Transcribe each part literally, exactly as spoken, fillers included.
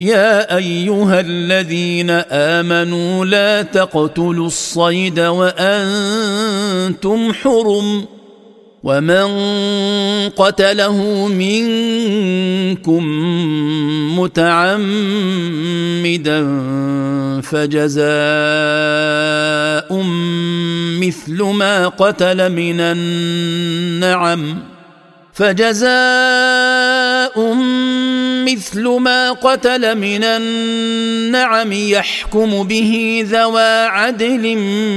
يا أيها الذين آمنوا لا تقتلوا الصيد وأنتم حرم ومن قتله منكم متعمدا فجزاء مثل ما قتل من النعم فجزاء مثل ما قتل من النعم يحكم به ذوى عدل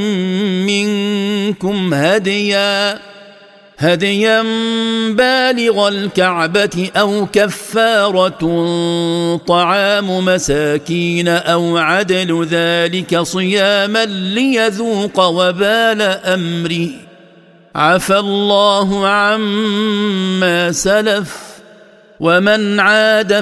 منكم هديا هديا بالغ الكعبة أو كفارة طعام مساكين أو عدل ذلك صياما ليذوق وبال أمره عفى الله عما سلف ومن عاد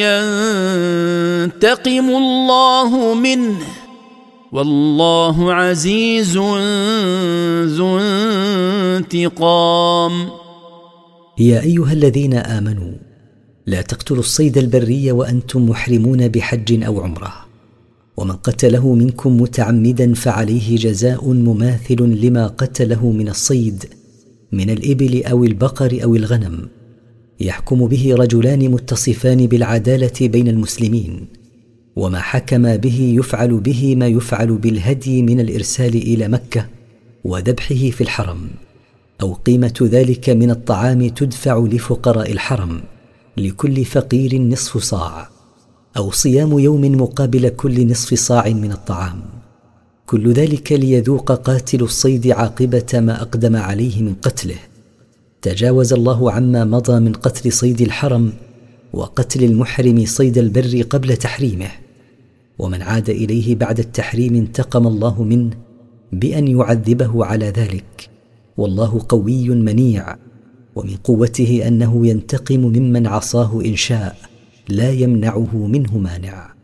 فينتقم الله منه والله عزيز ذو انتقام. يا أيها الذين آمنوا لا تقتلوا الصيد البري وأنتم محرمون بحج أو عمرة، ومن قتله منكم متعمدا فعليه جزاء مماثل لما قتله من الصيد من الإبل أو البقر أو الغنم، يحكم به رجلان متصفان بالعدالة بين المسلمين، وما حكم به يفعل به ما يفعل بالهدي من الإرسال إلى مكة وذبحه في الحرم، أو قيمة ذلك من الطعام تدفع لفقراء الحرم لكل فقير نصف صاع، أو صيام يوم مقابل كل نصف صاع من الطعام، كل ذلك ليذوق قاتل الصيد عاقبة ما أقدم عليه من قتله. تجاوز الله عما مضى من قتل صيد الحرم وقتل المحرم صيد البر قبل تحريمه، ومن عاد إليه بعد التحريم انتقم الله منه بأن يعذبه على ذلك، والله قوي منيع، ومن قوته أنه ينتقم ممن عصاه إن شاء لا يمنعه منه مانع.